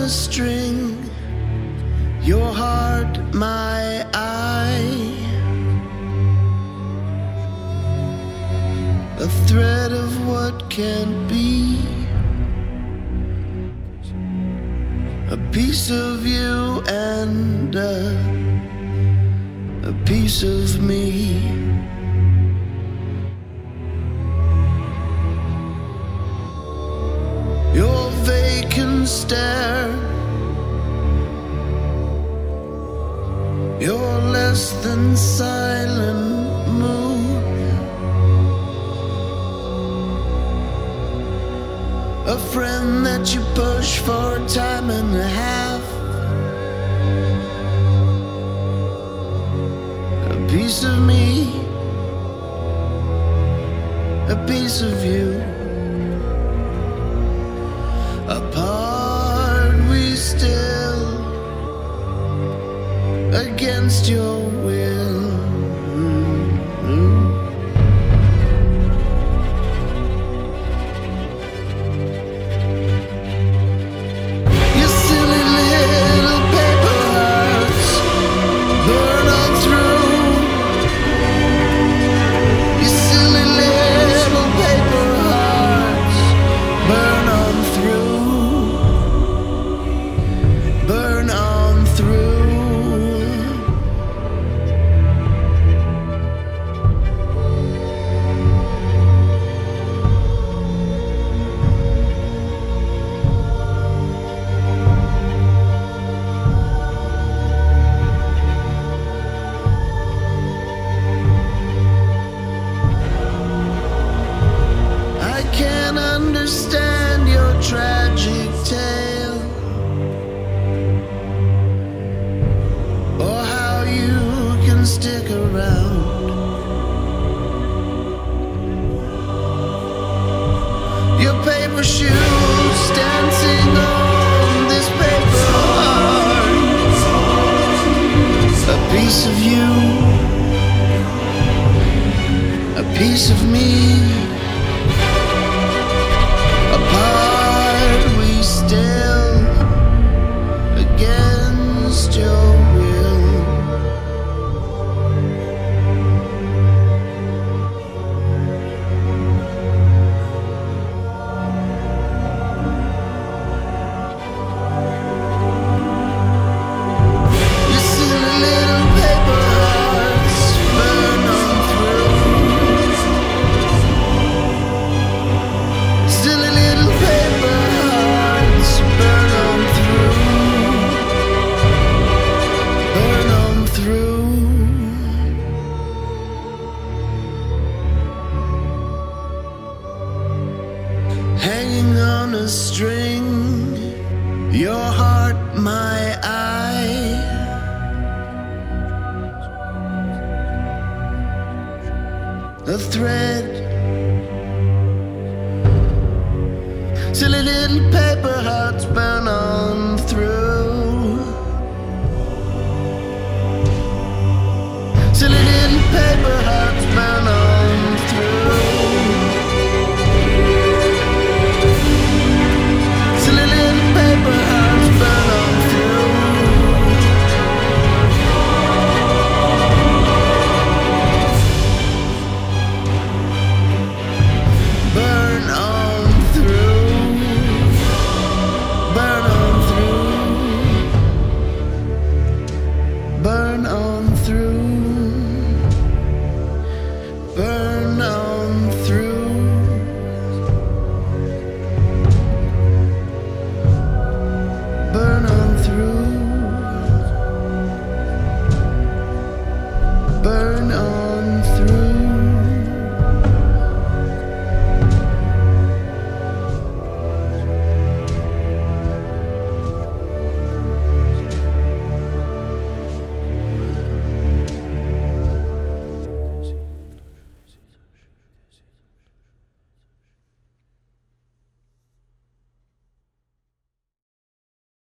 a string, your heart my eye, a thread of what can't be, a piece of you and a piece of me. Your vacant stare, your less than silent mood, a friend that you push for time and a half, a piece of me, a piece of you. Apart we still, against your will. Your silly little paper hearts burn on through. Your silly little paper hearts burn on through. Burn on through. I can't understand your tragic tale, or how you can stick around. Your paper shoes dancing on this paper heart, a piece of you, a piece of me. Apart we still, against your will. Your silly little paper hearts burn on through. Silly little paper hearts burn on through. Burn on through. Hanging on a string, your heart my eye, a thread. Silly little paper hearts burn on through. Silly little paper